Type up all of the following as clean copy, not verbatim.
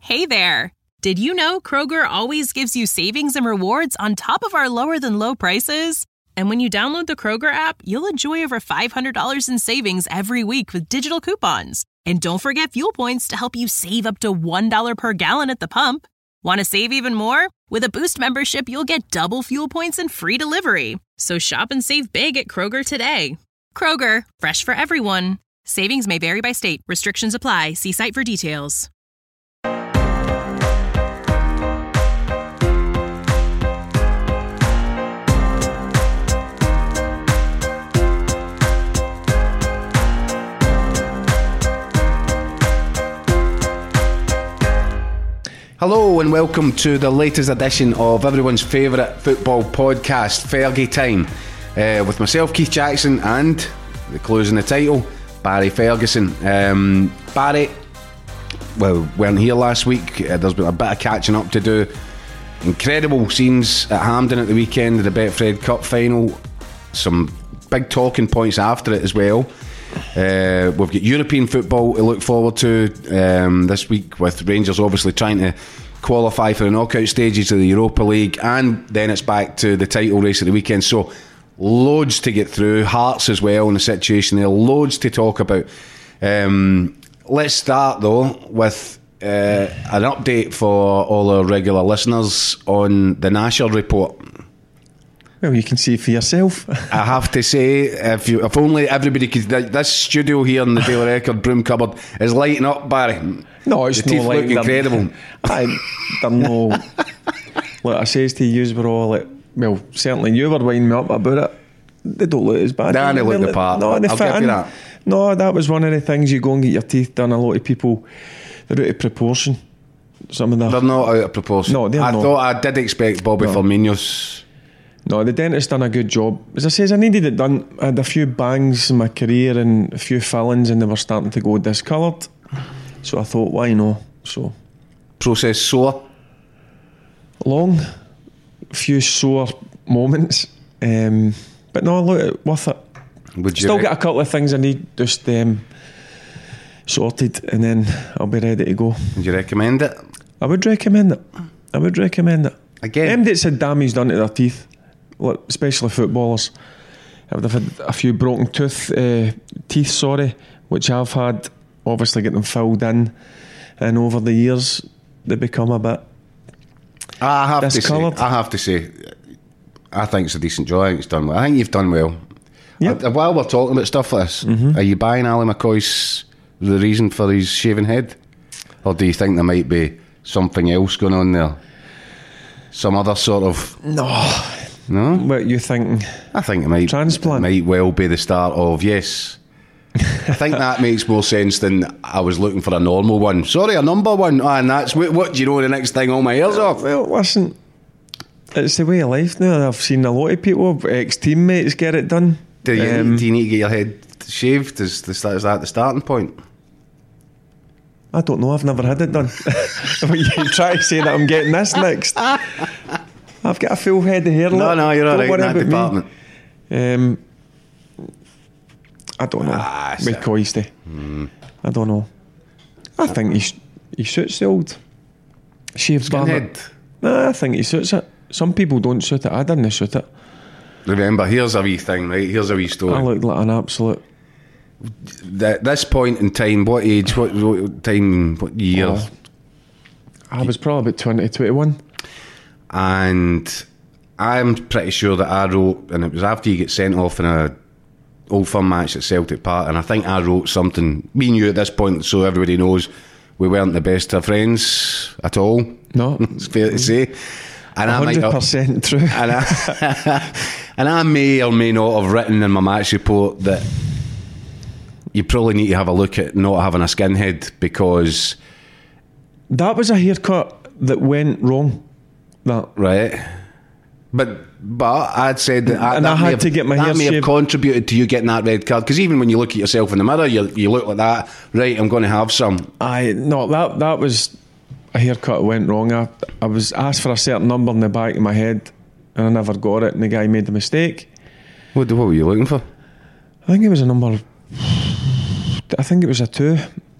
Hey there! Did you know Kroger always gives you savings and rewards on top of our lower-than-low prices? And when you download the Kroger app, you'll enjoy over $500 in savings every week with digital coupons. And don't forget fuel points to help you save up to $1 per gallon at the pump. Want to save even more? With a Boost membership, you'll get double fuel points and free delivery. So shop and save big at Kroger today. Kroger, fresh for everyone. Savings may vary by state. Restrictions apply. See site for details. Hello and welcome to the latest edition of everyone's favourite football podcast, Fergie Time, with myself, Keith Jackson, and the clues in the title, Barry Ferguson. Barry, well, weren't here last week. There's been a bit of catching up to do. Incredible scenes at Hampden at the weekend, the Betfred Cup final. Some big talking points after it as well. We've got European football to look forward to this week, with Rangers obviously trying to qualify for the knockout stages of the Europa League, and then it's back to the title race at the weekend. So loads to get through. Hearts as well in the situation there, loads to talk about. Let's start though with an update for all our regular listeners on the Nasher report. Well, you can see for yourself. I have to say, if only everybody could. This studio here in the Daily Record broom cupboard is lighting up, Barry. No, it's the teeth not look like incredible. They're no. Like I says to you, we're all like, well, certainly you were winding me up about it. They don't look as bad. Nah, they look the part. No, I'll give you that. No, that was one of the things. You go and get your teeth done. A lot of people, they're out of proportion. Some of them. They're not out of proportion. No, they're not. I did expect Bobby Firmino's. No, the dentist done a good job. As I says, I needed it done. I had a few bangs in my career and a few fillings, and they were starting to go discoloured. So I thought, why not? So Process sore? Long, a few sore moments, but no, look, worth it. Still got a couple of things I need just sorted, and then I'll be ready to go. Would you recommend it? I would recommend it. Again, them that's had damage done to their teeth, especially footballers, they've had a few broken teeth, which I've had. Obviously get them filled in, and over the years they become a bit discoloured. I have to say, I think it's a decent job. I think it's done well. I think you've done well. Yep. While we're talking about stuff like this, are you buying Ali McCoy's the reason for his shaven head, or do you think there might be something else going on there? Some other sort of No. What you thinking? I think it might transplant. It might well be the start of yes. I think that makes more sense than I was looking for a normal one. Sorry, a number one. And that's what do you know? The next thing, all my hair's off. Well, listen, it's the way of life now. I've seen a lot of people, ex-teammates, get it done. Do you need to get your head shaved? Is that the starting point? I don't know. I've never had it done. But you try to say that I'm getting this next. I've got a full head of hair. No, you're all right in that department. I don't know. With Coisty. I don't know. I think he suits the old shaved head. Nah, I think he suits it. Some people don't suit it. I didn't suit it. Remember, here's a wee thing, right? Here's a wee story. I looked like an absolute. At this point in time, what age, what time, what year? Oh, I was probably about 20, 21. And I'm pretty sure that I wrote, and it was after you get sent off in a Old Firm match at Celtic Park, and I think I wrote something, me and you at this point, so everybody knows we weren't the best of friends at all. No, it's fair to say. And 100% true. And I may or may not have written in my match report that you probably need to have a look at not having a skinhead, because that was a haircut that went wrong. That right. But I'd said that, and I had to get my hair shaved. That may have contributed to you getting that red card, because even when you look at yourself in the mirror, you look like that. Right, I'm going to have some. That was a haircut that went wrong. I was asked for a certain number in the back of my head, and I never got it, and the guy made the mistake. What were you looking for? I think it was a number. I think it was a 2. It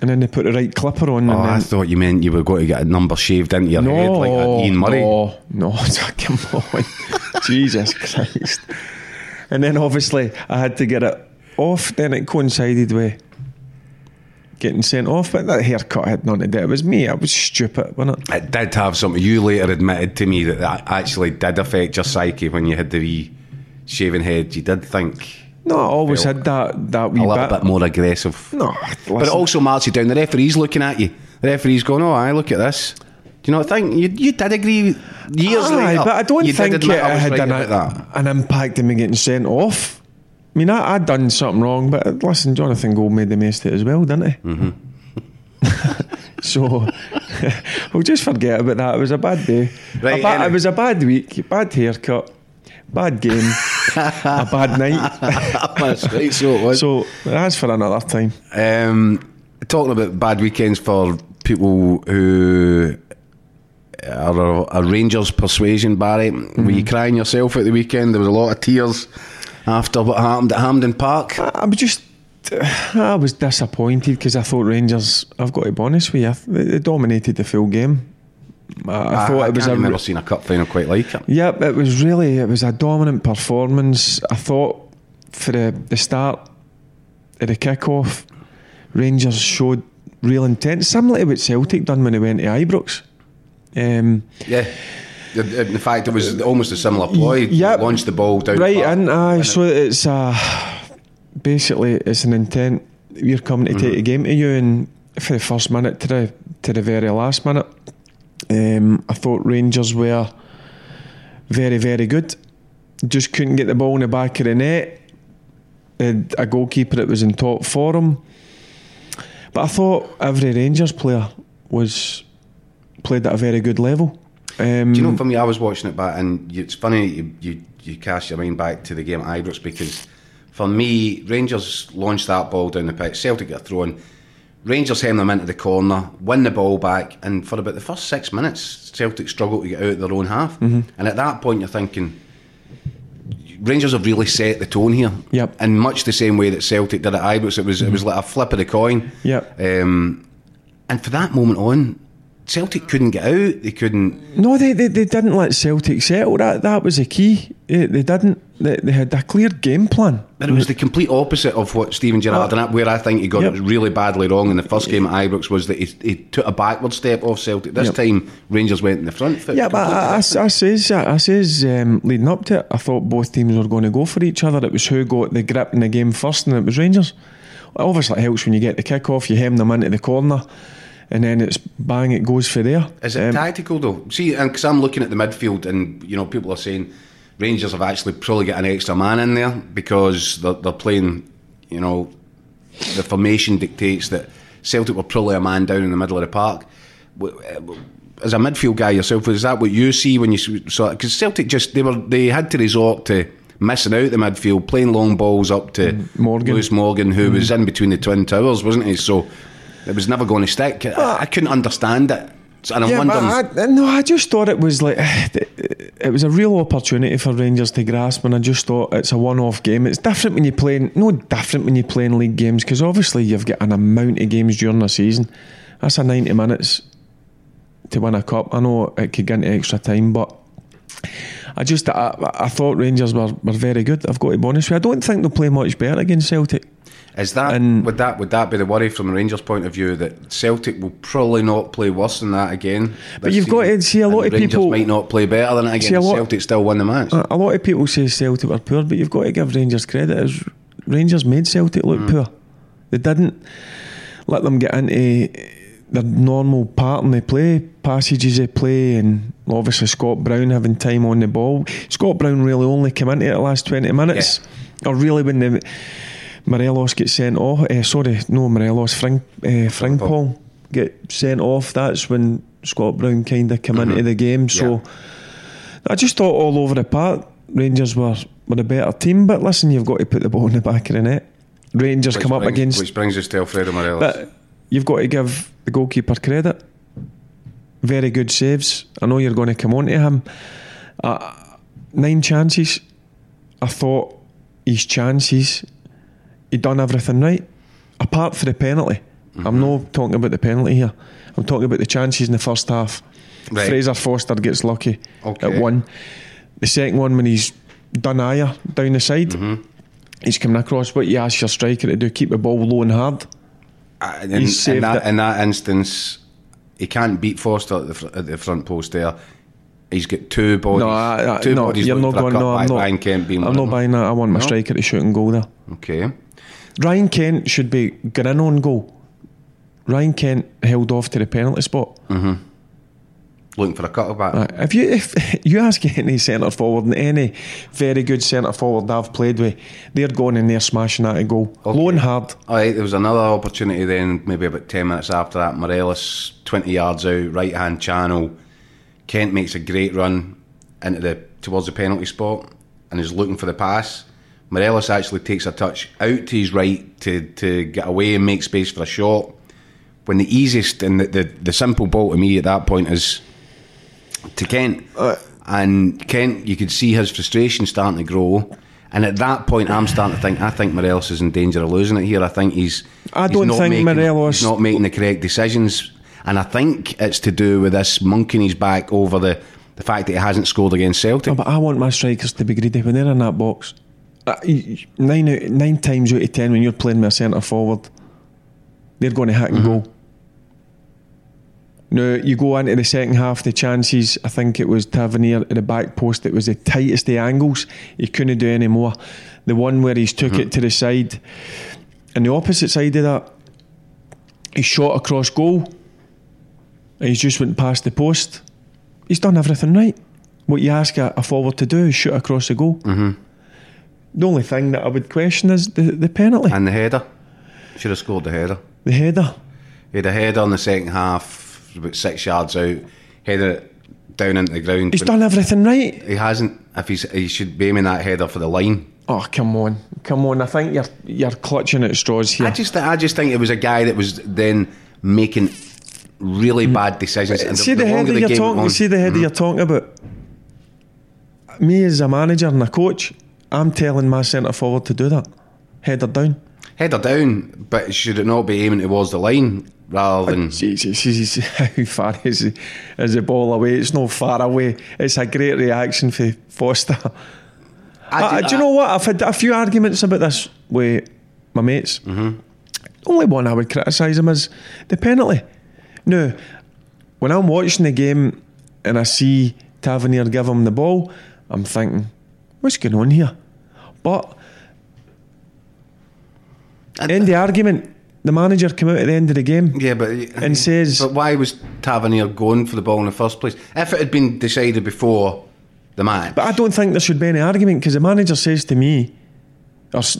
and then they put the right clipper on. Oh, and I then, thought you meant you were going to get a number shaved into your head like Ian Murray. No, come on. Jesus Christ. And then obviously I had to get it off. Then it coincided with getting sent off. But that haircut had nothing to do. It was me. I was stupid, wasn't it? It did have something. You later admitted to me that actually did affect your psyche when you had the wee shaven head. You did think... No, I always had that wee a little bit more aggressive. No, but it also marks you down. The referee's looking at you. The referee's going, oh, I look at this. Do you not think you did agree years later? But I don't think it had right an impact in me getting sent off. I mean, I'd done something wrong, but listen, Jonathan Gold made the most of it as well, didn't he? Mm-hmm. So we'll just forget about that. It was a bad day. Right, It was a bad week, bad haircut, bad game, a bad night. That's right, so it was. So that's for another time. Talking about bad weekends for people who are a Rangers persuasion, Barry, were you crying yourself at the weekend? There was a lot of tears after what happened at Hampden Park. I was disappointed because I thought Rangers, I've got to be honest with you, they dominated the full game. I thought it was I've never seen a cup final quite like it. Yep, it was a dominant performance. I thought for the start of the kick-off, Rangers showed real intent, similar to what Celtic done when they went to Ibrox. Yeah. In fact, it was almost a similar ploy. Yep. Launched the ball down right the in, aye. So it's basically it's an intent. We're coming to take the game to you, and for the first minute to the very last minute, I thought Rangers were very, very good. Just couldn't get the ball in the back of the net. Had a goalkeeper that was in top form, but I thought every Rangers player played at a very good level. Do you know, for me, I was watching it back, and it's funny you cast your mind back to the game at Ibrox, because for me, Rangers launched that ball down the pitch, Celtic got thrown, Rangers hem them into the corner, win the ball back, and for about the first 6 minutes, Celtic struggled to get out of their own half. And at that point, you're thinking, Rangers have really set the tone here. Yep. In much the same way that Celtic did at Ibrox. It was like a flip of the coin. Yep. And for that moment on, Celtic couldn't get out. They couldn't. No, they didn't let Celtic settle. That was the key. They didn't. They had a clear game plan. But it was the complete opposite of what Steven Gerrard did. Where I think he got it really badly wrong in the first game at Ibrox was that he took a backward step off Celtic. This time, Rangers went in the front foot. Yeah, but I says leading up to it, I thought both teams were going to go for each other. It was who got the grip in the game first, and it was Rangers. Obviously, it helps when you get the kick off, you hem them into the corner, and then it's bang, it goes for there. Is it tactical though? See, because I'm looking at the midfield, and people are saying Rangers have actually probably got an extra man in there because they're playing. The formation dictates that Celtic were probably a man down in the middle of the park. As a midfield guy yourself, is that what you see when you saw it? Because Celtic they had to resort to missing out the midfield, playing long balls up to Lewis Morgan, who was in between the Twin Towers, wasn't he? So it was never going to stick. I couldn't understand it. And I'm wondering. I just thought it was like it was a real opportunity for Rangers to grasp, and I just thought it's a one-off game. It's different when you're playing, league games, because obviously you've got an amount of games during the season. That's a 90 minutes to win a cup. I know it could get into extra time, but I thought Rangers were very good. I've got to be honest with you. I don't think they'll play much better against Celtic. Is that would that be the worry from a Rangers point of view, that Celtic will probably not play worse than that again? But you've got to see a lot of people might not play better than it again. Celtic still win the match. A lot of people say Celtic were poor, but you've got to give Rangers credit. As Rangers made Celtic look poor. They didn't let them get into their normal pattern they play, passages they play, and obviously Scott Brown having time on the ball. Scott Brown really only came into it the last 20 minutes, or really when Morelos gets sent off. Morelos, Frimpong get sent off. That's when Scott Brown kind of came into the game. So I just thought all over the park Rangers were a better team. But listen, you've got to put the ball in the back of the net. Rangers which brings us to Alfredo Morelos. But you've got to give the goalkeeper credit. Very good saves. I know you're going to come on to him. 9 chances. I thought his chances, he done everything right, apart from the penalty. I'm not talking about the penalty here. I'm talking about the chances in the first half. Right. Fraser Foster gets lucky Okay. at one. The second one, when he's done Ayer down the side, he's coming across. What you ask your striker to do, keep the ball low and hard. In saved it. that instance, he can't beat Foster at the front post there. He's got two bodies. Two bodies. You're not looking for a going. No, cutback. I'm not. Ryan Kent being I'm one not of them. buying that. I want my striker to shoot and goal there. Okay. Ryan Kent should be going on goal. Ryan Kent held off to the penalty spot. Looking for a cutback. If you ask any centre forward and any very good centre forward I've played with, they're going in there smashing that a goal, low and hard. Alright, there was another opportunity then, maybe about 10 minutes after that. Morelos, 20 yards out, right hand channel. Kent makes a great run towards the penalty spot and is looking for the pass. Morelos actually takes a touch out to his right to get away and make space for a shot. When the easiest and the simple ball to me at that point is to Kent. And Kent, you could see his frustration starting to grow. And at that point, I'm starting to think, I think Morelos is in danger of losing it here. I think he's not making the correct decisions. And I think it's to do with this monkeying his back over the fact that he hasn't scored against Celtic. Oh, but I want my strikers to be greedy when they're in that box. 9 times out of 10 when you're playing with a centre forward, they're going to hit and go. Now, you go into the second half, the chances, I think it was Tavernier at the back post, it was the tightest of angles. He couldn't do any more. The one where he's took it to the side, and the opposite side of that, he shot across goal, and he's just went past the post. He's done everything right. What you ask a forward to do is shoot across the goal. The only thing that I would question is the penalty. And the header. Should have scored the header. The header. He had a header in the second half, about 6 yards out, headed it down into the ground. He's done everything right. He hasn't. He should be aiming that header for the line. Oh, come on. I think you're clutching at straws here. I just think it was a guy that was then making really bad decisions. And See the header you're talking about. Me as a manager and a coach, I'm telling my centre forward to do that. Header down. Header down, but should it not be aiming towards the line rather than... Jesus, how far is the ball away? It's not far away. It's a great reaction for Foster. Do you know what? I've had a few arguments about this with my mates. Only one I would criticise him is the penalty. Now, when I'm watching the game and I see Tavernier give him the ball, I'm thinking, what's going on here? But in the argument, the manager came out at the end of the game and says... But why was Tavernier going for the ball in the first place? If it had been decided before the match... But I don't think there should be any argument, because the manager says to me, says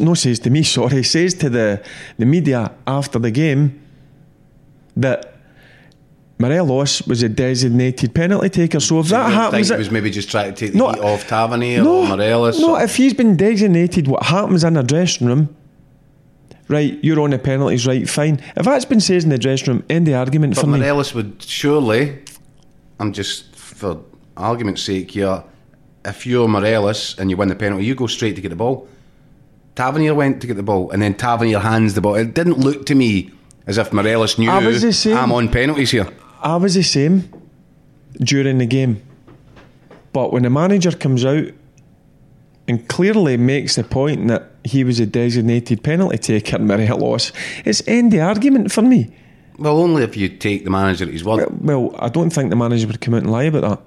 to the media after the game that Morelos was a designated penalty taker. So if that happens... He was maybe just trying to take the heat off Tavernier or Morelos? No, if he's been designated, what happens in a dressing room... Right, you're on the penalties, right, fine. If that's been said in the dressing room, end the argument for me. But Morelos would surely, I'm just for argument's sake here, if you're Morelos and you win the penalty, you go straight to get the ball. Tavernier went to get the ball and then Tavernier hands the ball. It didn't look to me as if Morelos knew I'm on penalties here. I was the same during the game. But when the manager comes out and clearly makes the point that he was a designated penalty taker in Morelos, it's end the argument for me. Well, only if you take the manager at his word. Well, I don't think the manager would come out and lie about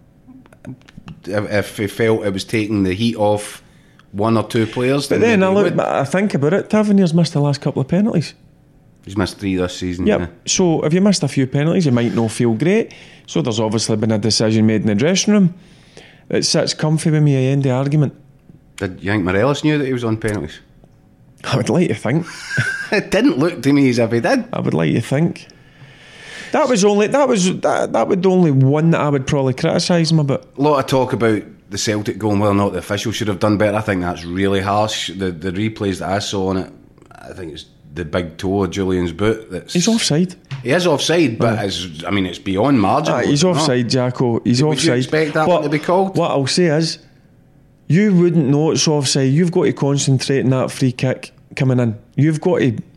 that. If he felt it was taking the heat off one or two players. But then I think about it, Tavernier's missed the last couple of penalties. He's missed 3 this season. Yep. Yeah. So if you missed a few penalties, you might not feel great. So there's obviously been a decision made in the dressing room. It sits comfy with me, I end the argument. Did you think Morelos knew that he was on penalties? I would like to think. It didn't look to me as if he did. I would like to think. That would only one that I would probably criticise him about. A lot of talk about the Celtic going whether or not the officials should have done better. I think that's really harsh. The replays that I saw on it, I think it's the big toe of Julian's boot. He's offside. He is offside, but it's beyond marginal. He's offside, Jacko. He's offside. Would you expect that one to be called? What I'll say is, you wouldn't know it's offside. You've got to concentrate on that free kick coming in. You've got to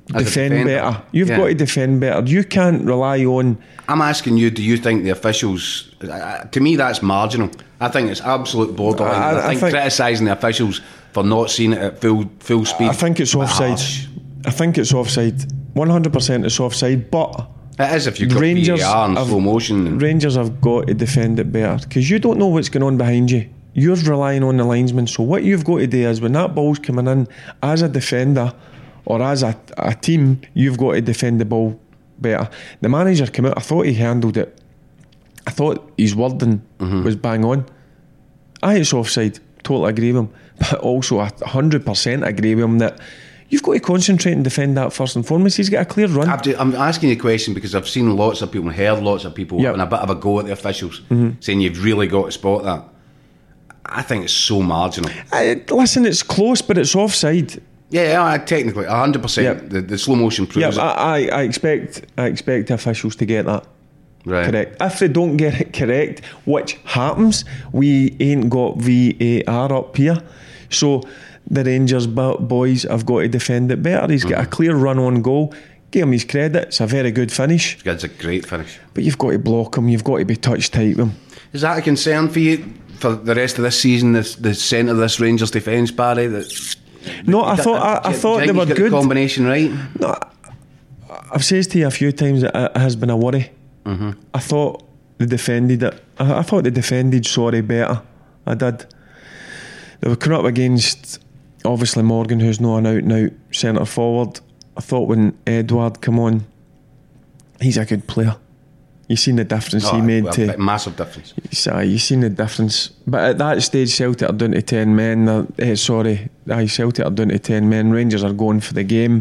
As a defend defender. better. You've Yeah. got to defend better. You can't rely on. I'm asking you, do you think the officials, to me that's marginal. I think it's absolute borderline. I think criticising the officials for not seeing it at full speed. I think it's offside. Harsh. I think it's offside. 100% it's offside, but It is if you've got VAR and slow motion. Rangers have got to defend it better because you don't know what's going on behind you. You're relying on the linesman. So what you've got to do is when that ball's coming in, as a defender or as a team, you've got to defend the ball better. The manager came out, I thought he handled it. I thought his wording was bang on. It's offside, totally agree with him. But also 100% agree with him that you've got to concentrate and defend that first and foremost. He's got a clear run. I'm asking you a question because I've seen lots of people and heard lots of people having a bit of a go at the officials, saying you've really got to spot that. I think it's so marginal. Listen, it's close, but it's offside. Yeah, technically 100%. Yep. The slow motion proves it. I expect officials to get that correct. If they don't get it correct, which happens, we ain't got VAR up here, so the Rangers boys have got to defend it better. He's got a clear run on goal. Give him his credit. It's a very good finish. It's a great finish. But you've got to block him. You've got to be touch tight with him. Is that a concern for you for the rest of this season? The centre of this Rangers defence, Barry. No, I thought they were good. The combination right. No, I've said to you a few times that it has been a worry. I thought they defended it. I thought they defended Sorry better. I did. They were coming up against obviously Morgan, who's not an out and out centre forward. I thought when Edouard come on, he's a good player. You seen the difference he made to massive difference. You seen the difference. But at that stage, Celtic are down to 10 men. Celtic are down to 10 men. Rangers are going for the game.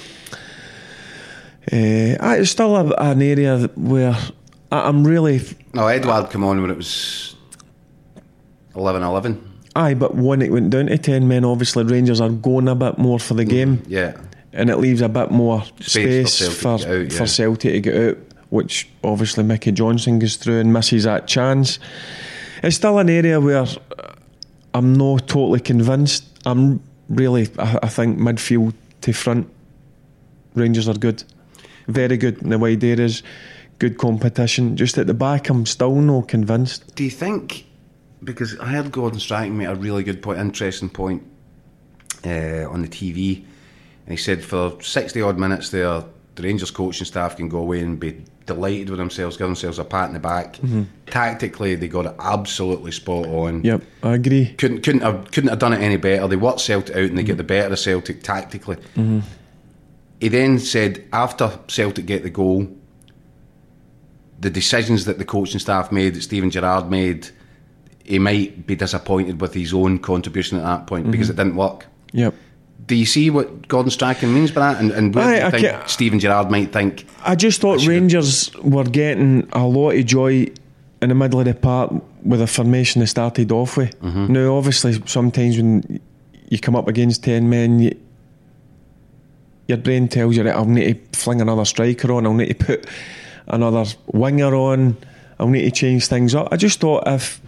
It's still an area where I'm really. No, Edouard come on when it was 11-11. But when it went down to 10 men, obviously Rangers are going a bit more for the game. Yeah. And it leaves a bit more space for Celtic to get out, which obviously Mickey Johnson goes through and misses that chance. It's still an area where I'm not totally convinced. I think midfield to front, Rangers are good. Very good in the wide areas, good competition. Just at the back, I'm still not convinced. Do you think, because I heard Gordon Strachan make a really good point, interesting point on the TV, and he said for 60 odd minutes there, the Rangers coaching staff can go away and be delighted with themselves, give themselves a pat in the back. Tactically, they got it absolutely spot on. Yep, I agree. Couldn't have done it any better. They worked Celtic out and they get the better of Celtic tactically. He then said after Celtic get the goal, the decisions that the coaching staff made, that Steven Gerrard made, he might be disappointed with his own contribution at that point because it didn't work. Yep. Do you see what Gordon Strachan means by that? And what do you think Steven Gerrard might think? I just thought Rangers were getting a lot of joy in the middle of the park with the formation they started off with. Now, obviously, sometimes when you come up against 10 men, your brain tells you that I'll need to fling another striker on, I'll need to put another winger on, I'll need to change things up. I just thought if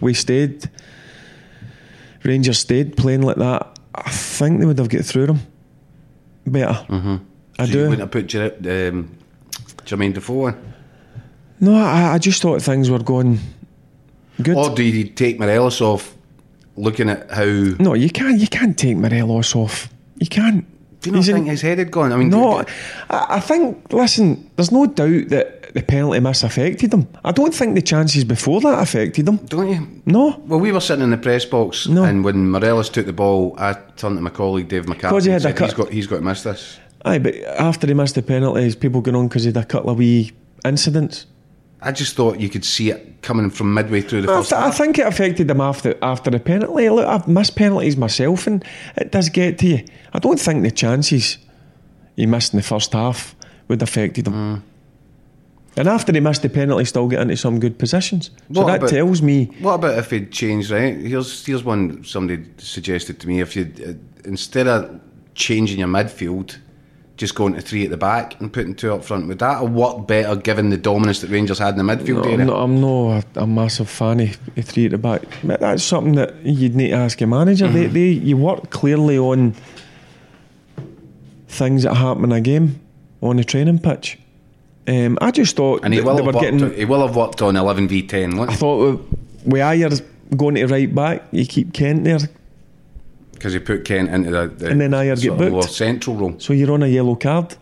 Rangers stayed playing like that, I think they would have got through them better. I do. You wouldn't have put Jermaine Defoe in? No, I just thought things were going good. Or do you take Morelos off, looking at how... No, you can't take Morelos off. You can't. Do you not think his head had gone? I mean, no, I think, listen, there's no doubt that the penalty miss affected him. I don't think the chances before that affected him. Don't you? No. Well, we were sitting in the press box, and when Morelos took the ball, I turned to my colleague Dave McCarthy and said, he's got to miss this. Aye, but after he missed the penalties, people going on because he had a couple of wee incidents. I just thought you could see it coming from midway through the first half. I think it affected him after the penalty. Look, I've missed penalties myself, and it does get to you. I don't think the chances he missed in the first half would have affected him. And after he missed the penalty, still get into some good positions. So that tells me. What about if he'd changed? Right, here's one somebody suggested to me. If you instead of changing your midfield, just going to 3 at the back and putting 2 up front, would that have worked better given the dominance that Rangers had in the midfield area? I'm not a massive fan of 3 at the back. But that's something that you'd need to ask your manager. You work clearly on things that happen in a game. on the training pitch. I just thought And he will have worked on 11v10. I thought with Ayer going to right back, you keep Kent there, because he put Kent into the and then Ayer get booked more central role. so you're on a yellow card.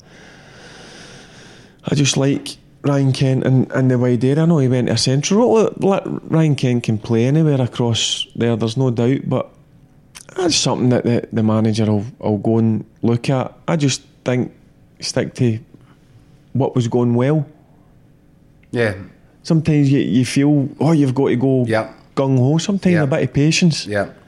I just like Ryan Kent and the wide area. I know he went to a central role. Ryan Kent can play anywhere across there's no doubt, but that's something that the manager will go and look at. I just think stick to what was going well. Yeah. Sometimes you feel, you've got to go gung-ho. Sometimes a bit of patience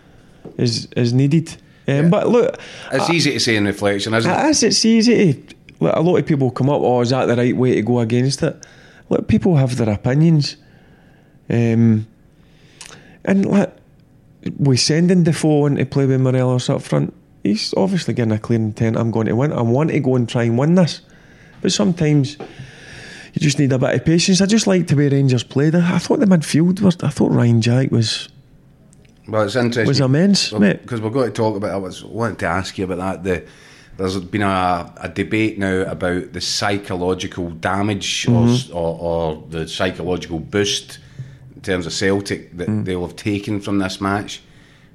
is needed. But look, it's easy to say in reflection, isn't it? It's easy to, look, a lot of people come up, is that the right way to go against it? Look, people have their opinions. And look, with sending Defoe in to play with Morelos up front, he's obviously getting a clear intent. I'm going to win. I want to go and try and win this. But sometimes you just need a bit of patience. I just like the way Rangers played. I thought the midfield I thought Ryan Jack was... Well, it's interesting. Was immense, mate. Because we're going to talk about... I wanted to ask you about that. There's been a debate now about the psychological damage or the psychological boost in terms of Celtic that they'll have taken from this match.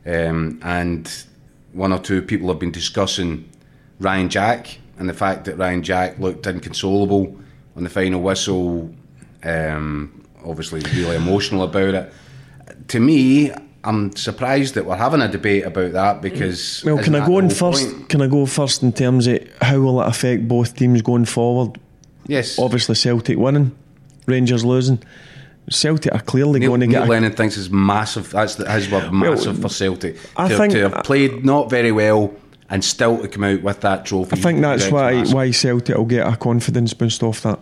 And one or two people have been discussing Ryan Jack and the fact that Ryan Jack looked inconsolable on the final whistle, obviously really emotional about it. To me, I'm surprised that we're having a debate about that because... Well, can I go first in terms of how will it affect both teams going forward? Yes. Obviously Celtic winning, Rangers losing. Celtic are clearly going to get... Neil Lennon thinks it's massive. That's his word, massive for Celtic. To have played not very well and still to come out with that trophy. I think that's why Celtic will get a confidence boost off that.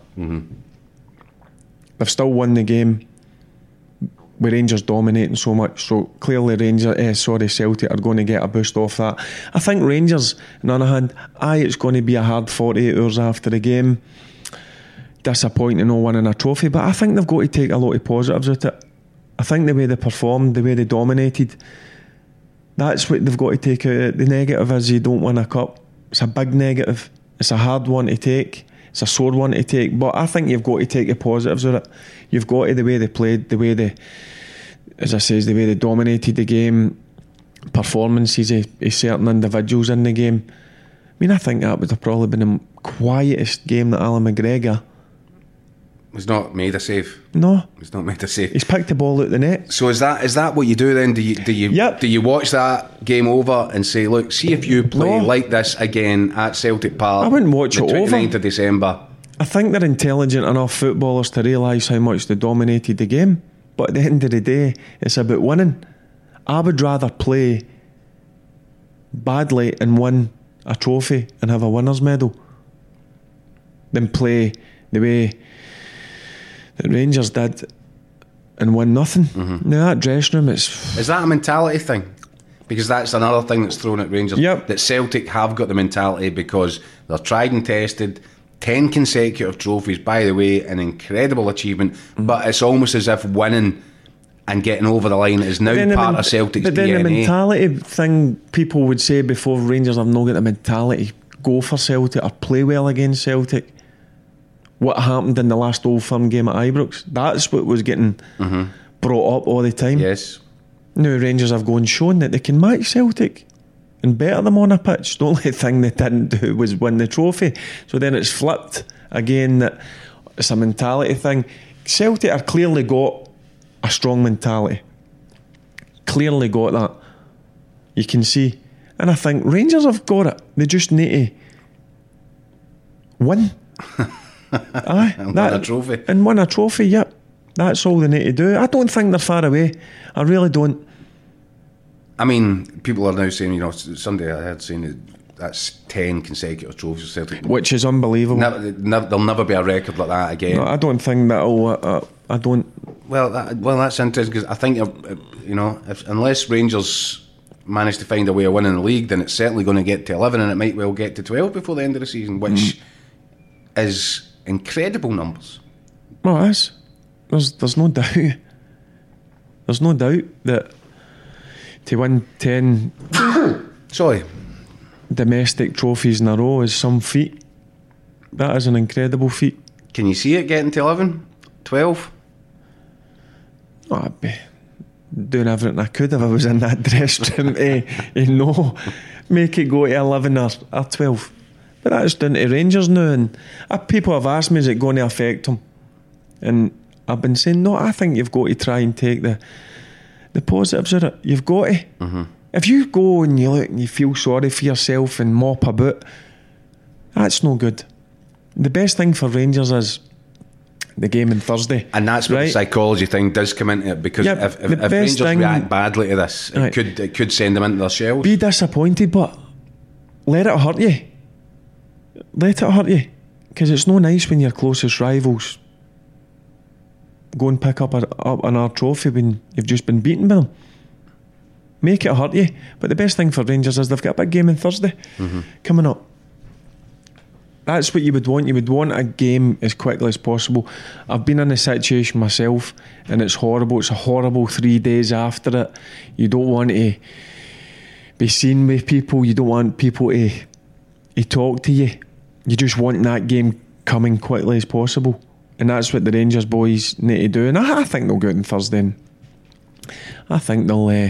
They've still won the game with Rangers dominating so much, so clearly Celtic are going to get a boost off that. I think Rangers, on the other hand, it's going to be a hard 48 hours after the game. Disappointing not winning a trophy, but I think they've got to take a lot of positives out of it. I think the way they performed, the way they dominated, that's what they've got to take out. The negative is you don't win a cup. It's a big negative. It's a hard one to take. It's a sore one to take. But I think you've got to take the positives of it. You've got to, the way they played, the way they, as I says, the way they dominated the game, performances of certain individuals in the game. I mean, I think that would have probably been the quietest game that Alan McGregor... He's not made a save. No, he's not made a save. He's picked the ball out the net. So is that what you do then? Do you watch that game over and say, look, see if you play like this again at Celtic Park? I wouldn't watch it over. 29th of December. I think they're intelligent enough footballers to realise how much they dominated the game. But at the end of the day, it's about winning. I would rather play badly and win a trophy and have a winner's medal than play the way that Rangers did and win nothing. Now that dressing room, is that a mentality thing? Because that's another thing that's thrown at Rangers. That Celtic have got the mentality because they're tried and tested. 10 consecutive trophies, by the way, an incredible achievement. But it's almost as if winning and getting over the line is now part of Celtic's DNA. But then the mentality thing, people would say before, Rangers have not got the mentality go for Celtic or play well against Celtic. What happened in the last Old Firm game at Ibrox, that's what was getting brought up all the time. Yes. Now Rangers have gone shown that they can match Celtic and better them on a pitch. The only thing they didn't do was win the trophy. So then it's flipped again that it's a mentality thing. Celtic are clearly got a strong mentality. Clearly got that. You can see. And I think Rangers have got it. They just need to win. And win a trophy. And win a trophy, yep. That's all they need to do. I don't think they're far away. I really don't. I mean, people are now saying, somebody I heard saying that's 10 consecutive trophies for Celtic. Which is unbelievable. There'll never be a record like that again. No, I don't think that'll... I don't... Well, that's interesting because I think, unless Rangers manage to find a way of winning the league, then it's certainly going to get to 11 and it might well get to 12 before the end of the season, which is incredible numbers. Well, it is. There's no doubt. There's no doubt that to win 10 sorry, domestic trophies in a row is some feat. That is an incredible feat. Can you see it getting to 11, 12? Oh, I'd be doing everything I could if I was in that dressing room to make it go to 11 or 12. But that's down to Rangers now, and people have asked me, is it going to affect them? And I've been saying, no, I think you've got to try and take the positives of it. You've got to. Mm-hmm. If you go and you look and you feel sorry for yourself and mop about, that's no good. The best thing for Rangers is the game on Thursday. And that's what the psychology thing does come into it, because if Rangers react badly to this, it could send them into their shells. Be disappointed, but let it hurt you. Let it hurt you. Because it's no nice when your closest rivals go and pick up another trophy when you've just been beaten by them. Make it hurt you. But the best thing for Rangers is they've got a big game on Thursday coming up. That's what you would want. You would want a game as quickly as possible. I've been in a situation myself, and it's horrible. It's a horrible 3 days after it. You don't want to be seen with people. You don't want people to talk to you. You just want that game coming quickly as possible. And that's what the Rangers boys need to do. And I think they'll go out on Thursday. And I think they'll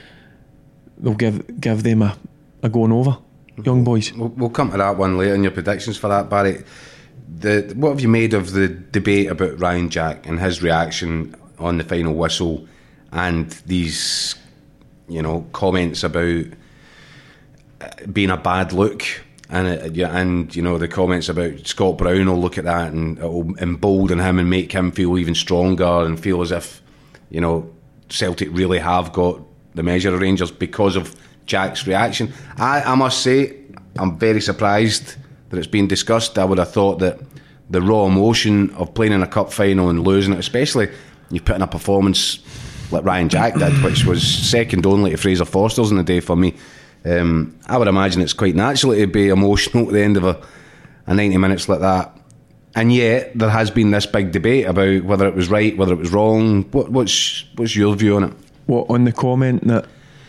give them a going over. Young boys. We'll come to that one later in your predictions for that, Barry. What have you made of the debate about Ryan Jack and his reaction on the final whistle, and these, comments about being a bad look, and the comments about Scott Brown will look at that and it'll embolden him and make him feel even stronger and feel as if Celtic really have got the measure of Rangers because of Jack's reaction. I must say, I'm very surprised that it's been discussed. I would have thought that the raw emotion of playing in a cup final and losing it, especially you put in a performance like Ryan Jack did, which was second only to Fraser Forster's in the day for me, I would imagine it's quite natural to be emotional at the end of a 90 minutes like that. And yet there has been this big debate about whether it was right, whether it was wrong. What's your view on it? What, on the comment that...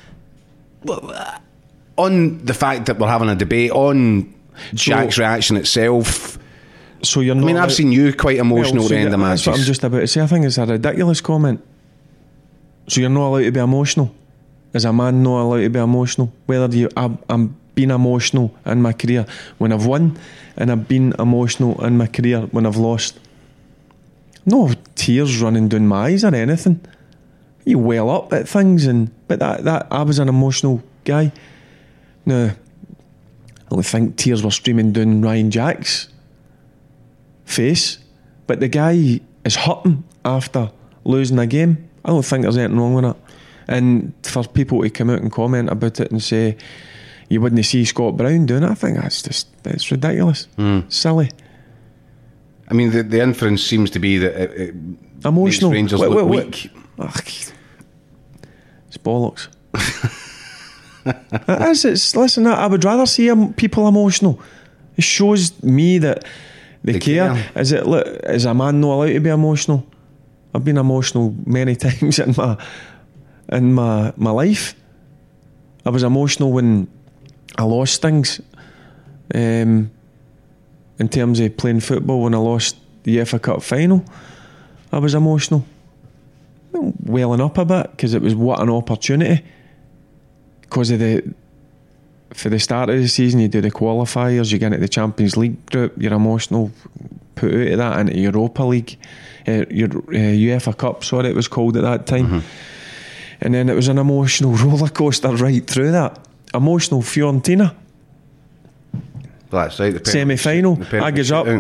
On the fact that we're having a debate on Jack's reaction itself. So you're not... I've seen you quite emotional at the end of matches. That's what I'm just about to say. I think it's a ridiculous comment. So you're not allowed to be emotional? Is a man not allowed to be emotional? I'm been emotional in my career when I've won, and I've been emotional in my career when I've lost. No tears running down my eyes or anything. You wail up at things, but that I was an emotional guy. Now, I don't think tears were streaming down Ryan Jack's face, but the guy is hurting after losing a game. I don't think there's anything wrong with it. And for people to come out and comment about it and say you wouldn't see Scott Brown doing it, I think it's ridiculous. Silly. I mean, the inference seems to be that it emotional. Makes Rangers look weak. It's bollocks. Listen, I would rather see people emotional. It shows me that they care. Is a man not allowed to be emotional? I've been emotional many times in my life. I was emotional when I lost things, in terms of playing football. When I lost the UEFA Cup final, I was emotional, welling up a bit, because it was what an opportunity. Because for the start of the season, you do the qualifiers, you get into the Champions League group, you're emotional, put out of that into Europa League, UEFA Cup, it was called at that time. And then it was an emotional roller coaster right through that. Emotional Fiorentina. That's right. Semi-final. I goes up.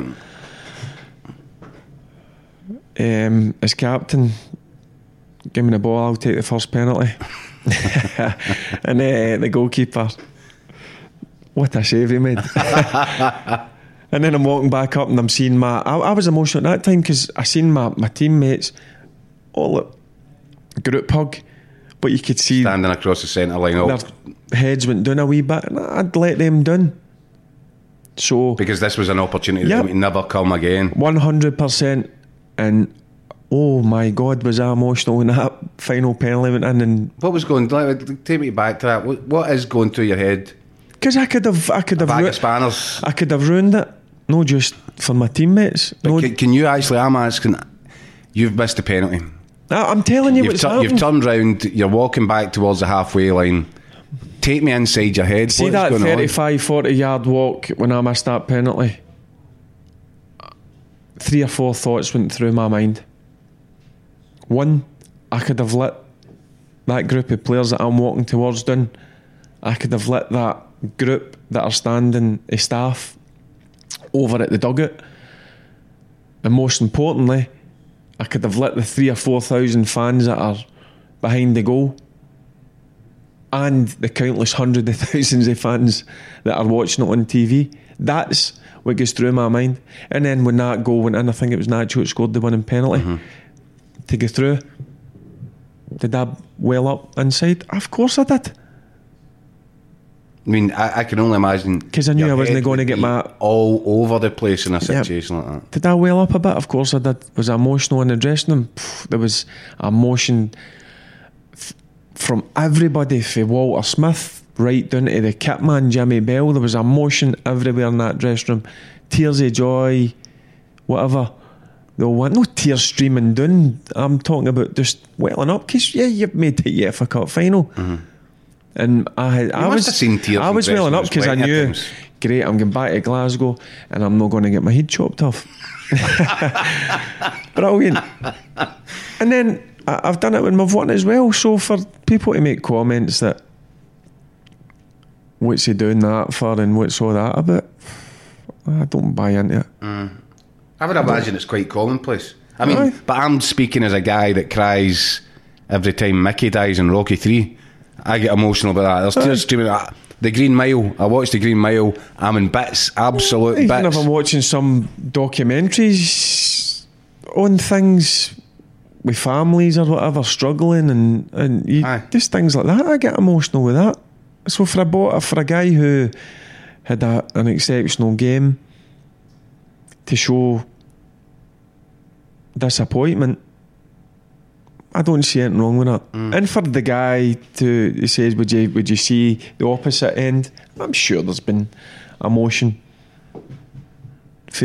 As captain, give me the ball, I'll take the first penalty. And the goalkeeper, what a save he made. And then I'm walking back up and I'm seeing I was emotional at that time, because I seen my teammates all group hug, but you could see standing across the centre line, their heads went down a wee bit, and I'd let them down. So because this was an opportunity that would never come again. 100%. And oh my God, was I emotional when that final penalty went in. And what was going? Take me back to that. What is going through your head? Because I could have ruined it. not just for my teammates. But can you actually? I'm asking. You've missed a penalty. I'm telling you what's happened. You've turned round. You're walking back towards the halfway line. Take me inside your head. See that 35, 40 yard walk when I missed that penalty? 3 or 4 thoughts went through my mind. One, I could have let that group of players that I'm walking towards down. I could have let that group that are standing as staff over at the dugout. And most importantly, I could have let the 3,000 or 4,000 fans that are behind the goal and the countless hundreds of thousands of fans that are watching it on TV. That's what goes through my mind. And then when that goal went in, I think it was Nacho that scored the winning penalty. To go through, did I well up inside? Of course I did. I mean, I can only imagine, because I knew I wasn't going to get my all over the place in a situation like that. Did I well up a bit? Of course I did. Was I emotional in the dressing room? There was emotion from everybody, from Walter Smith right down to the kit man Jimmy Bell. There was emotion everywhere in that dressing room. Tears of joy, whatever. There were no tears streaming down. I'm talking about just welling up, because you've made the UEFA Cup final. And I was welling up because I knew, great, I'm going back to Glasgow and I'm not going to get my head chopped off. Brilliant. And then I've done it when I've won as well. So for people to make comments that what's he doing that for and what's all that about, I don't buy into it. I would imagine it's quite commonplace. I mean, but I'm speaking as a guy that cries every time Mickey dies in Rocky 3. I get emotional about that. There's tears streaming. The Green Mile. I watched the Green Mile. I'm in bits, absolute bits. Even if I'm watching some documentaries on things with families or whatever struggling and just things like that, I get emotional with that. So for a guy who had an exceptional game, to show disappointment, I don't see anything wrong with that. And for the guy he says, would you see the opposite end? I'm sure there's been emotion for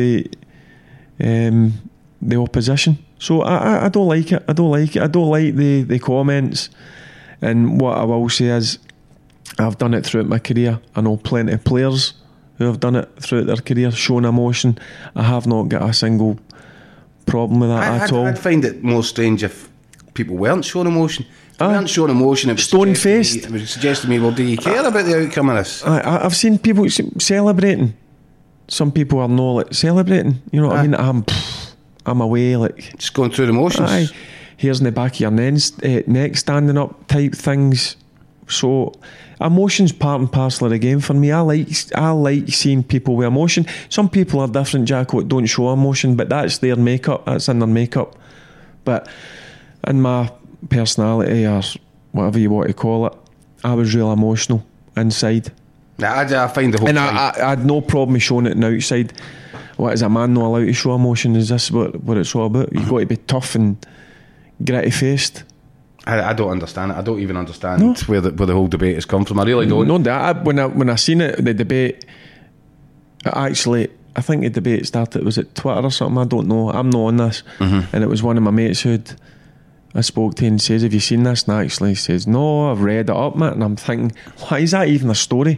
the opposition. So I don't like it. I don't like the comments. And what I will say is, I've done it throughout my career. I know plenty of players who have done it throughout their career, shown emotion. I have not got a single problem with that at all. I'd find it more strange if people weren't showing emotion. If they weren't showing emotion, it was stone-faced. It was suggesting to me, well, do you care about the outcome of this? I've seen people celebrating. Some people are not celebrating. You know what I mean? I'm away, just going through the motions. Hairs in the back of your neck standing up type things. So emotion's part and parcel of the game for me. I like seeing people with emotion. Some people are different, Jacko, that don't show emotion, but that's their makeup. That's in their makeup. But in my personality, or whatever you want to call it, I was real emotional inside. I find the whole and I had no problem with showing it on the outside. What is a man not allowed to show emotion? Is this what it's all about? You've got to be tough and gritty faced. I don't understand it. I don't even understand where the whole debate has come from. I really don't. No, when I seen it, the debate, actually, I think the debate started, was it Twitter or something? I don't know. I'm not on this. And it was one of my mates who'd I spoke to and says, have you seen this? And I actually says, no, I've read it up, mate. And I'm thinking, why is that even a story?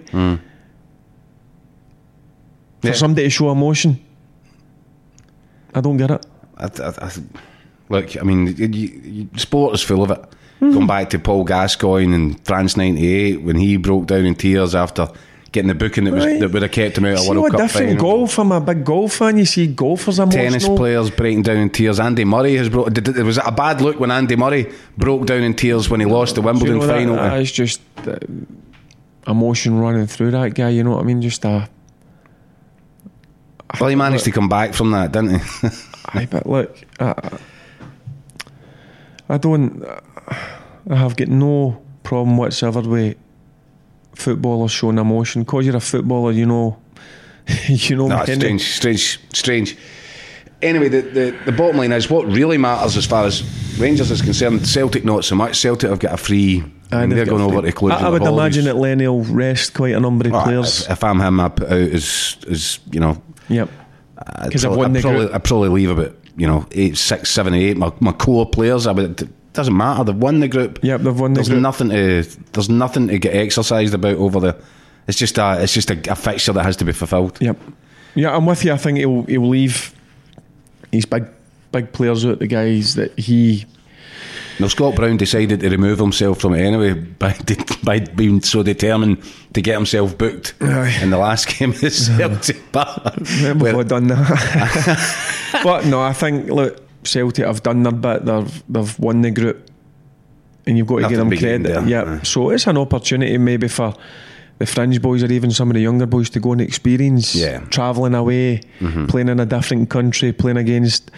For somebody to show emotion? I don't get it. Look, I mean, sport is full of it. Going back to Paul Gascoigne in France '98 when he broke down in tears after getting the booking that would have kept him out of World Cup different final. Golf. I'm a big golf fan. You see golfers emotional. Tennis players breaking down in tears. Andy Murray has it was a bad look when Andy Murray broke down in tears when he lost the Wimbledon final. It's just emotion running through that guy. You know what I mean? Just well, he managed to come back from that, didn't he? But look, I have got no problem whatsoever with footballers showing emotion. Because you're a footballer, you know. No, strange. Anyway, the bottom line is, what really matters as far as Rangers is concerned, Celtic not so much. Celtic have got a free. They're going over to Cluj. I would imagine that Lenny will rest quite a number of players. If I'm him, I put out as you know. Yep. I'd probably leave about 8, 6, 7, 8. My core players. It doesn't matter. They've won the group. Yep, they've won the group. There's nothing to get exercised about over there. It's just a fixture that has to be fulfilled. Yep. Yeah, I'm with you. I think he'll leave these big players out, the guys that he. Now, Scott Brown decided to remove himself from it anyway by being so determined to get himself booked in the last game of Celtic. We've done that. But no, I think, look, Celtic have done their bit. They've won the group, and you've got to give them credit. Yeah. So it's an opportunity maybe for the fringe boys or even some of the younger boys to go and experience travelling away, playing in a different country, playing against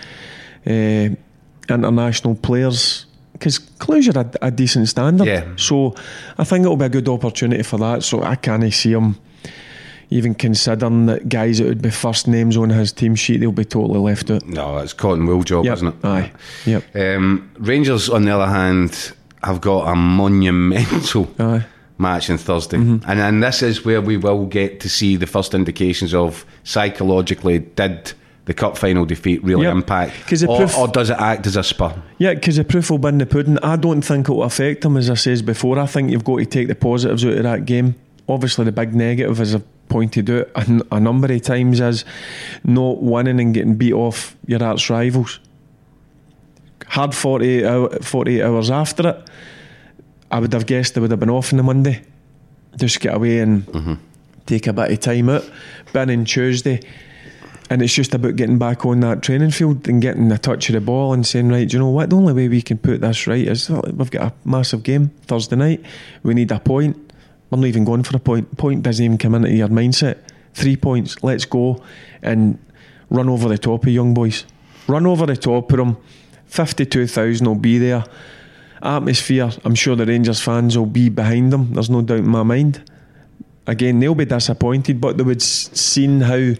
international players. Because Cluj are a decent standard, so I think it'll be a good opportunity for that. So I can't see him even considering that guys that would be first names on his team sheet, they'll be totally left out. No, it's cotton wool job, isn't it? Aye. Yep. Rangers, on the other hand, have got a monumental match on Thursday, and this is where we will get to see the first indications of psychologically did the cup final defeat really impact, or does it act as a spur? Yeah, because the proof will be in the pudding. I don't think it will affect him, as I said before. I think you've got to take the positives out of that game. Obviously the big negative, as I've pointed out a number of times, is not winning and getting beat off your arch rivals. Hard 48 hours after it, I would have guessed they would have been off on the Monday. Just get away and take a bit of time out. Been in Tuesday, and it's just about getting back on that training field and getting a touch of the ball and saying, right, do you know what, the only way we can put this right is we've got a massive game Thursday night, we need a point. We're not even going for a point doesn't even come into your mindset. 3 points, let's go and run over the top of young boys, run over the top of them. 52,000 will be there. Atmosphere, I'm sure the Rangers fans will be behind them, there's no doubt in my mind. Again, they'll be disappointed, but they would seen how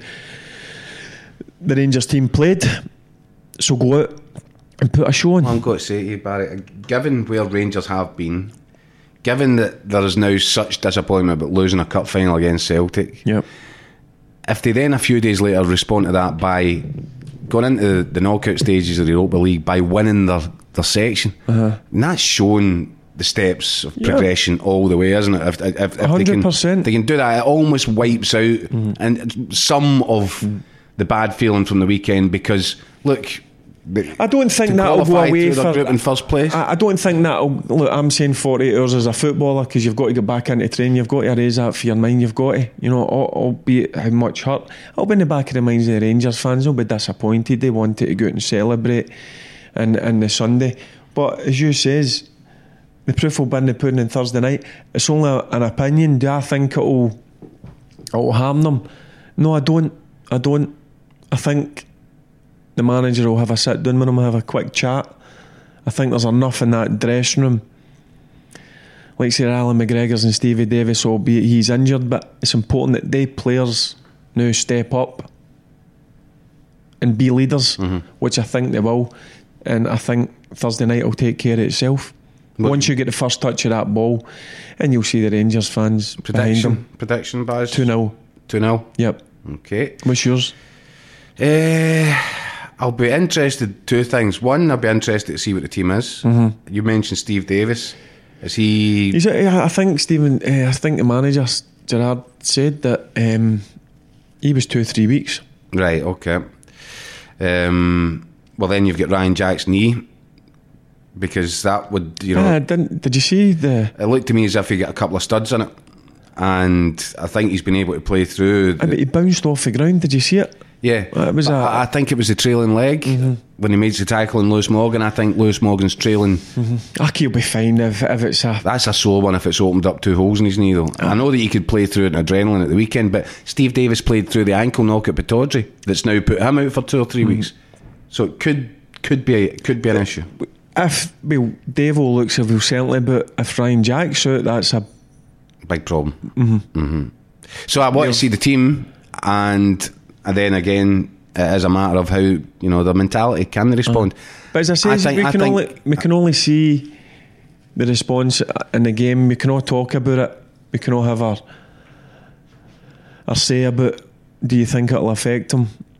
the Rangers team played, so go out and put a show on. I've got to say to you, Barry, given where Rangers have been, given that there is now such disappointment about losing a cup final against Celtic, if they then a few days later respond to that by going into the knockout stages of the Europa League by winning their section, and that's showing the steps of progression all the way, isn't it? If 100%. They can do that, it almost wipes out and some of the bad feeling from the weekend, because look, I don't think that'll go away for group in first place. I don't think that'll. Look, I'm saying 48 hours as a footballer, because you've got to get back into training, you've got to raise that for your mind, you've got to, albeit how much hurt, I'll be in the back of the minds of the Rangers fans. They'll be disappointed, they wanted to go out and celebrate and the Sunday, but as you says, the proof will be in the pudding on Thursday night. It's only an opinion. Do I think it'll harm them? No, I don't. I think the manager will have a sit down with them, have a quick chat. I think there's enough in that dressing room. Like say Alan McGregor's and Stevie Davis, albeit he's injured, but it's important that they players now step up and be leaders, which I think they will. And I think Thursday night will take care of itself. Once you get the first touch of that ball, and you'll see the Rangers fans behind them. Prediction, Baz? 2-0. 2-0? Yep. Okay. What's yours? I'll be interested. Two things. One, I'll be interested to see what the team is. You mentioned Steve Davis. Is he? I think Stephen. I think the manager Gerrard said that he was 2-3 weeks. Right. Okay. Well, then you've got Ryan Jack's-Knee, because that would, did you see the? It looked to me as if he got a couple of studs in it, and I think he's been able to play through. But he bounced off the ground. Did you see it? Yeah, it was. I think it was the trailing leg when he made the tackle on Lewis Morgan. I think Lewis Morgan's trailing. I think he'll be fine if it's a. That's a sore one if it's opened up 2 holes in his knee, though. I know that he could play through it in adrenaline at the weekend, but Steve Davis played through the ankle knock at Pittodrie. That's now put him out for 2 or 3 weeks. So it could be an issue. If Davo looks, he'll certainly. But if Ryan Jack's out, that's a big problem. So I want to see the team, and then again, it is a matter of how their mentality, can they respond. But as I say, we can only see the response in the game. We can all talk about it. We can all have our say about, do you think it'll affect them?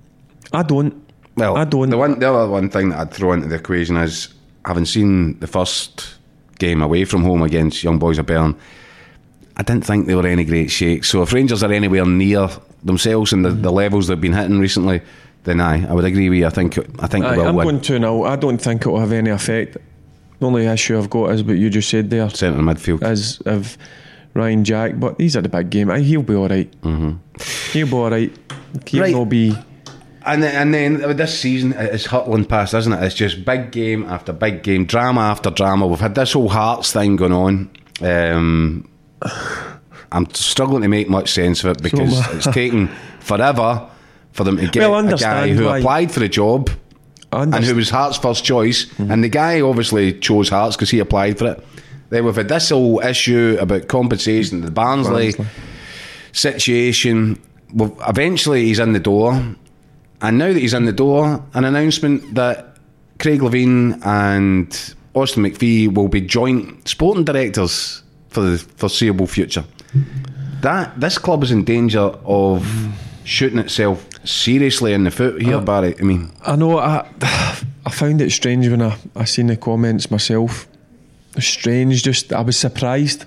I don't. Well, I don't. The other one thing that I'd throw into the equation is, having seen the first game away from home against Young Boys of Bern, I didn't think they were any great shakes. So if Rangers are anywhere near themselves and the levels they've been hitting recently, then I would agree with you. I think they will I'm win. going 2-0. I don't think it will have any effect. The only issue I've got is what you just said there. Centre midfield. Is of Ryan Jack, but he's at the big game. He'll be alright. He'll be alright. Keane will be. And then this season is hurtling past, isn't it? It's just big game after big game, drama after drama. We've had this whole Hearts thing going on. I'm struggling to make much sense of it because it's taken forever for them to get a guy who applied for the job and who was Hearts' first choice, and the guy obviously chose Hearts because he applied for it. Then we've had this whole issue about compensation, the Barnsley situation. Well, eventually he's in the door, and now that he's in the door, an announcement that Craig Levein and Austin McPhee will be joint sporting directors for the foreseeable future. This club is in danger of shooting itself seriously in the foot here, Barry. I mean, I know. I found it strange when I seen the comments myself. Strange. Just I was surprised.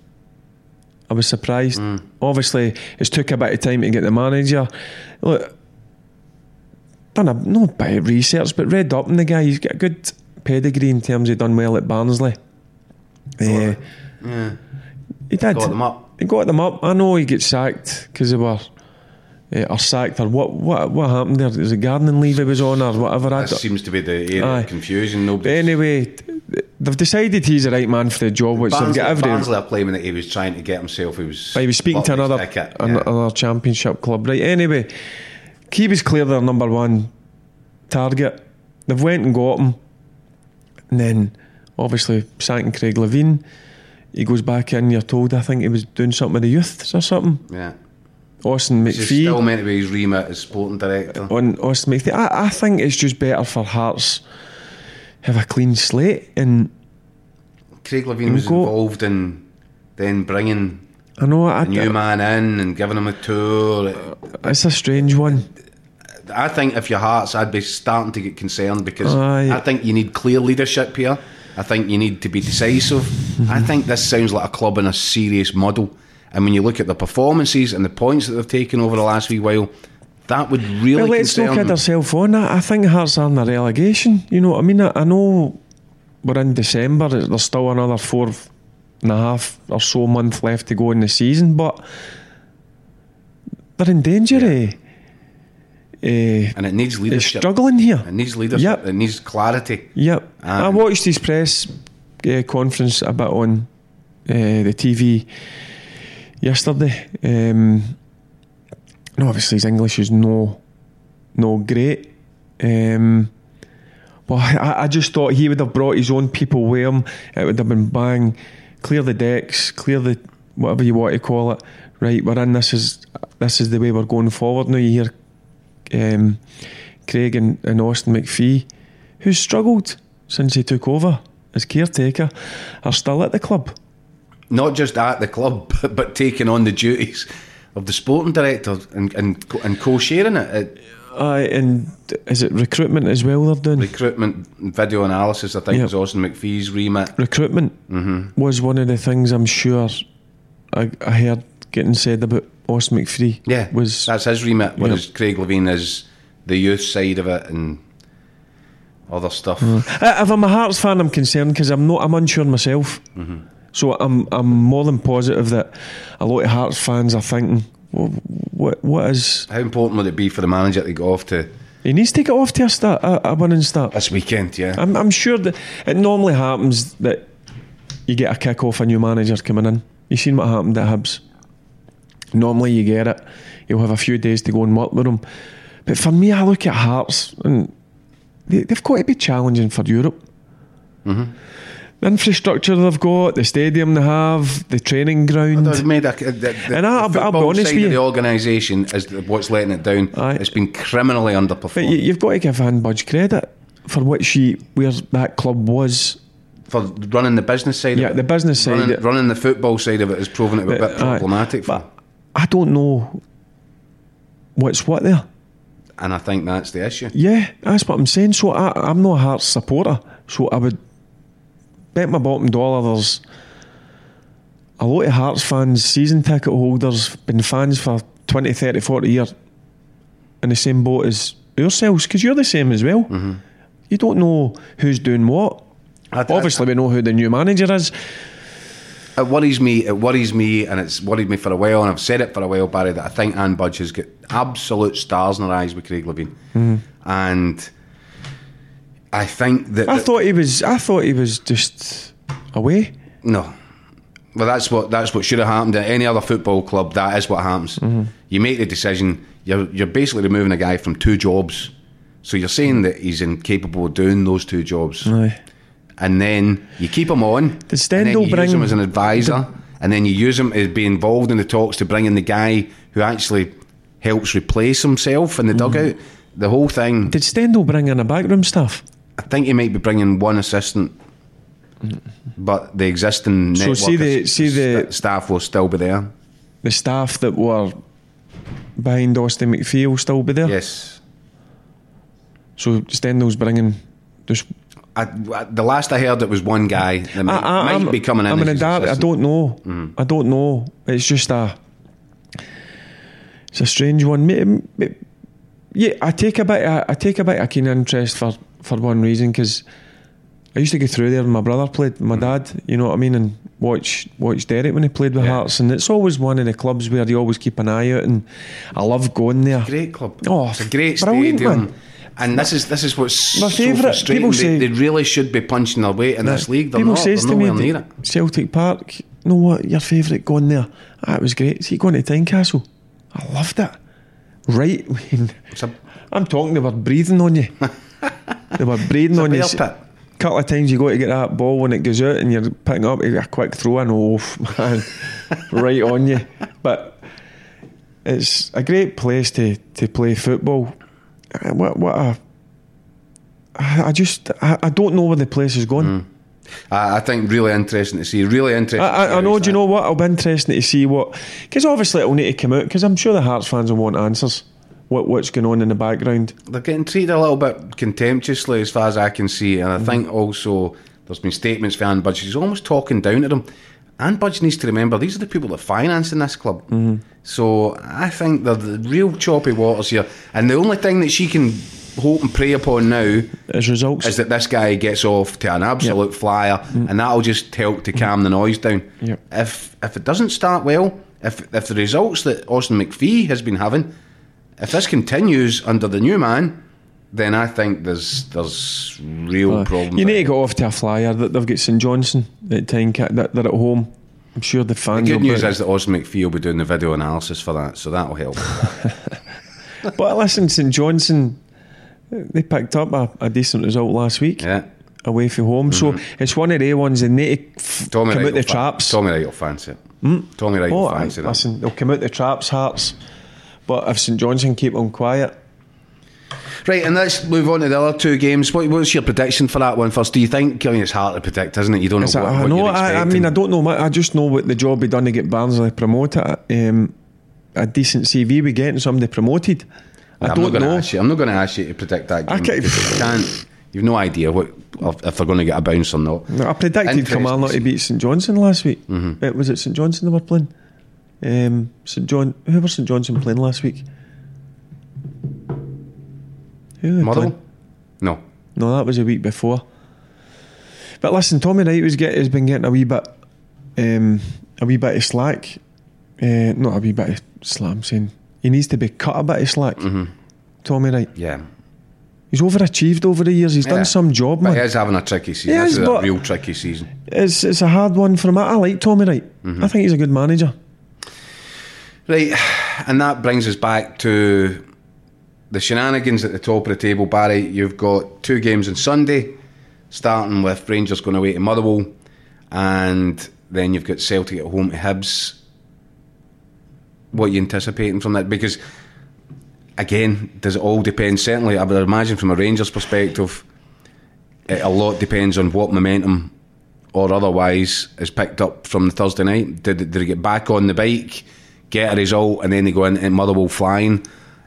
Obviously, it's took a bit of time to get the manager. Look, done no bit of research, but read up on the guy. He's got a good pedigree in terms of done well at Barnsley. He did. got them up. He got them up. I know he gets sacked because they were. Or sacked, or what happened there? Was it gardening leave he was on, or whatever? That seems to be the area of confusion. But anyway, they've decided he's the right man for the job, which they've got every. Barnsley are claiming that he was trying to get himself. He was speaking to another championship club, right? Anyway, he was clear their number one target. They've went and got him, and then obviously sacking Craig Levein. He goes back in. You're told, I think he was doing something with the youths or something. Yeah. Austin McPhee. He's still meant to be his remit as sporting director. On Austin McPhee, I think it's just better for Hearts have a clean slate. And Craig Levein was involved in then bringing a new man in and giving him a tour. It's a strange one. I think if you're Hearts, I'd be starting to get concerned because I think you need clear leadership here. I think you need to be decisive. I think this sounds like a club in a serious muddle. And when you look at the performances and the points that they've taken over the last wee while, that would really concern. Let's not kid ourselves on that. I think Hearts are in a relegation. You know what I mean? I know we're in December. There's still another 4.5 or so months left to go in the season, but they're in danger. And it needs leadership. They're struggling here. It needs leadership. Yep. It needs clarity. Yep. I watched his press conference a bit on the TV yesterday. No, obviously his English is no great. But I just thought he would have brought his own people with him. It would have been bang, clear the decks, clear the whatever you want to call it. Right, we're in. This is the way we're going forward. Now you hear Craig and Austin McPhee, who's struggled since he took over as caretaker, are still at the club. Not just at the club, but taking on the duties of the sporting director and co-sharing it. And is it recruitment as well they're doing? Recruitment, video analysis, I think, was Austin McPhee's remit. Recruitment was one of the things I'm sure I heard getting said about Austin McPhee. Yeah, that's his remit, whereas Craig Levein is the youth side of it and other stuff. If I'm a Hearts fan, I'm concerned because I'm unsure myself. So I'm more than positive that a lot of Hearts fans are thinking, what is... How important would it be for the manager to go off to... He needs to get off to a winning start. This weekend, yeah. I'm sure that it normally happens that you get a kick off a new manager coming in. You've seen what happened at Hibs. Normally you get it. You'll have a few days to go and work with them. But for me, I look at Hearts and they've got to be challenging for Europe. The infrastructure they've got, the stadium they have, the training ground. I'll be honest with you, the organisation is what's letting it down. It's been criminally underperformed. But you've got to give Ann Budge credit for where that club was. For running the business side of it. Yeah, the business side. Running the football side of it has proven it a bit problematic. But I don't know what's what there. and I think that's the issue. Yeah, that's what I'm saying. So I'm not a Hearts supporter, so I would bet my bottom dollar there's a lot of Hearts fans, season ticket holders, been fans for 20, 30, 40 years in the same boat as ourselves, because you're the same as well. You don't know who's doing what. Obviously we know who the new manager is. It worries me, and it's worried me for a while, and I've said it for a while, Barry, that I think Anne Budge has got absolute stars in her eyes with Craig Levein. And I think that I thought he was just away. No. Well, that's what should have happened at any other football club. That is what happens. You make the decision, you're basically removing a guy from 2 jobs. So you're saying that he's incapable of doing those 2 jobs. Aye. And then you keep him on, and then you use him as an advisor, and then you use him to be involved in the talks to bring in the guy who actually helps replace himself in the dugout. The whole thing. Did Stendhal bring in a backroom staff? I think he might be bringing one assistant, but the existing network the staff will still be there. The staff that were behind Austin McPhee will still be there? Yes. So Stendhal's bringing just... the last I heard, it was one guy that might be coming in. I'm in the dark. I don't know. I don't know. It's just it's a strange one. Yeah, I take a bit of keen interest for one reason, because I used to go through there when my brother played, my dad, you know what I mean, and watch Derek when he played with Hearts, and it's always one of the clubs where you always keep an eye out, and I love going there. It's a great club. Oh, it's a great stadium. Man. And this is what's my so frustrating. People say they really should be punching their weight in this league. They're not. They're nowhere near it. Celtic Park, you know what, your favourite going there? It was great. See, going to Tynecastle, I loved it. Right, I'm talking, they were breathing on you. They were breathing on you. A couple of times you got to get that ball when it goes out and you're picking up a quick throw in, man, right on you. But it's a great place to play football. I don't know where the place is going. I think really interesting to see. Really interesting. I know. Do you know what? It'll be interesting to see what, because obviously it'll need to come out, because I'm sure the Hearts fans will want answers. What's going on in the background? They're getting treated a little bit contemptuously, as far as I can see, and I think also there's been statements from Anne Budge. She's almost talking down to them. Anne Budge needs to remember these are the people that finance in this club. So I think they're the real choppy waters here, and the only thing that she can hope and pray upon now is results. Is that this guy gets off to an absolute flyer, and that'll just help to calm the noise down. If it doesn't start well, if the results that Austin McPhee has been having, if this continues under the new man, then I think there's real problems. You need to go off to a flyer that they've got St Johnstone at that they're at home. I'm sure the fans. The good news is that Austin McPhee will be doing the video analysis for that, so that'll help. But listen, St Johnstone, they picked up a decent result last week. Away from home, so it's one of the ones they need to come out the traps. Tommy Wright will fancy it. Tommy Wright will fancy that. Listen, they'll come out the traps, Hearts. But if St Johnstone keep them quiet. Right, and let's move on to the other 2 games. What's your prediction for that one first? Do you think, I mean, it's hard to predict, isn't it? You don't know what you're expecting. I mean, I don't know. I just know what the job be done to get Barnsley promoted. A decent CV we getting somebody promoted. I'm not going to ask you to predict that game. You've no idea if they're going to get a bounce or not. No, I predicted Kilmarnock to beat St Johnstone last week. Was it St Johnstone they were playing? Who was St Johnstone playing last week? Motherwell? No, that was a week before. But listen, Tommy Wright has been getting a wee bit of slack. Not a wee bit of slack. I'm saying he needs to be cut a bit of slack. Tommy Wright. Yeah. He's overachieved over the years. He's done some job, man. But he is having a tricky season. This is a real tricky season. It's a hard one for him. I like Tommy Wright. I think he's a good manager. Right, and that brings us back to the shenanigans at the top of the table, Barry. You've got 2 games on Sunday, starting with Rangers going away to Motherwell, and then you've got Celtic at home to Hibs. What are you anticipating from that? Because, again, does it all depend? Certainly, I would imagine from a Rangers perspective, a lot depends on what momentum or otherwise is picked up from the Thursday night. Did they get back on the bike, get a result, and then they go in Motherwell flying?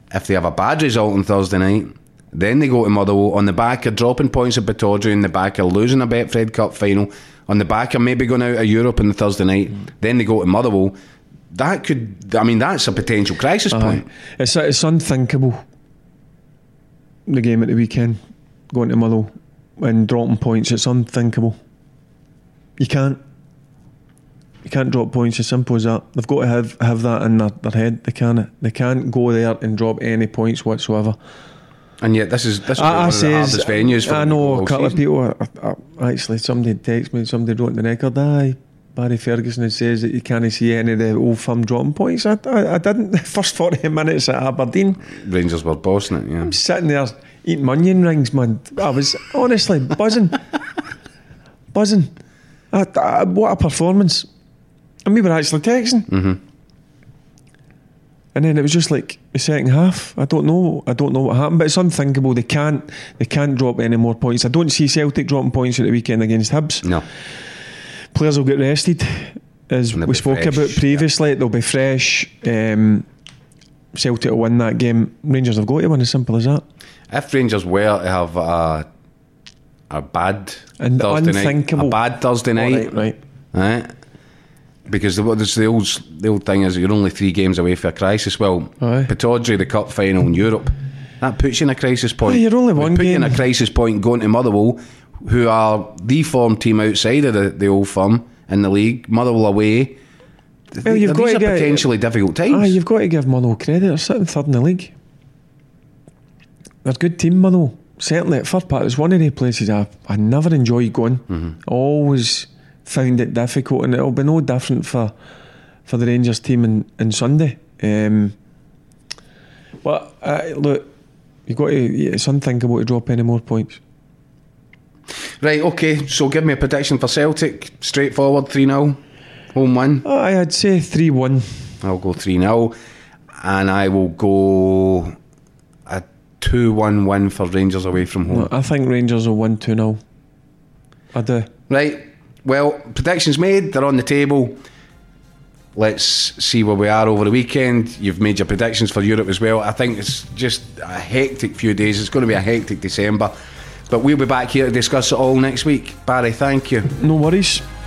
if they have a bad result on Thursday night, then they go to Motherwell on the back of dropping points at Pittodrie, on the back of losing a Betfred Cup final, on the back of maybe going out of Europe on the Thursday night, then they go to Motherwell. That could, I mean, that's a potential crisis point. It's unthinkable, the game at the weekend, going to Motherwell and dropping points. It's unthinkable. You can't drop points, as simple as that. They've got to have that in their head. They can't go there and drop any points whatsoever. And yet this is one of the hardest venues for I know a couple of people actually, somebody texted me, somebody wrote in the record, Barry Ferguson says that you can't see any of the Old Firm dropping points. I didn't. The first 40 minutes at Aberdeen, Rangers were bossing it. Yeah, I'm sitting there eating onion rings, man. I was honestly buzzing. What a performance. And we were actually texting. Mm-hmm. And then it was just like the second half. I don't know what happened, but it's unthinkable. They can't drop any more points. I don't see Celtic dropping points at the weekend against Hibs. No. Players will get rested, as we spoke about previously. They'll be fresh. Celtic will win that game. Rangers have got to win, as simple as that. If Rangers were to have a bad and Thursday unthinkable night, a bad Thursday night, right. Because the old thing is you're only 3 games away from a crisis. Well, Pittodrie, the cup final in Europe, that puts you in a crisis point. You're only one put game. You in a crisis point going to Motherwell, who are the form team outside of the Old Firm in the league. Motherwell away. Well, these are potentially difficult times. You've got to give Motherwell credit. They're sitting third in the league. They're a good team, Motherwell. Certainly at Fir Park, it's one of the places I never enjoyed going. Mm-hmm. Always found it difficult, and it'll be no different for the Rangers team on Sunday. But look, you've got to. It's unthinkable to drop any more points. Right, okay. So give me a prediction for Celtic. Straightforward, 3-0 home win. I'd say 3-1. I'll go 3-0, and I will go a 2-1 win for Rangers away from home. No, I think Rangers will win 2-0. I do. Right. Well, predictions made, they're on the table. Let's see where we are over the weekend. You've made your predictions for Europe as well. I think it's just a hectic few days. It's going to be a hectic December. But we'll be back here to discuss it all next week. Barry, thank you. No worries.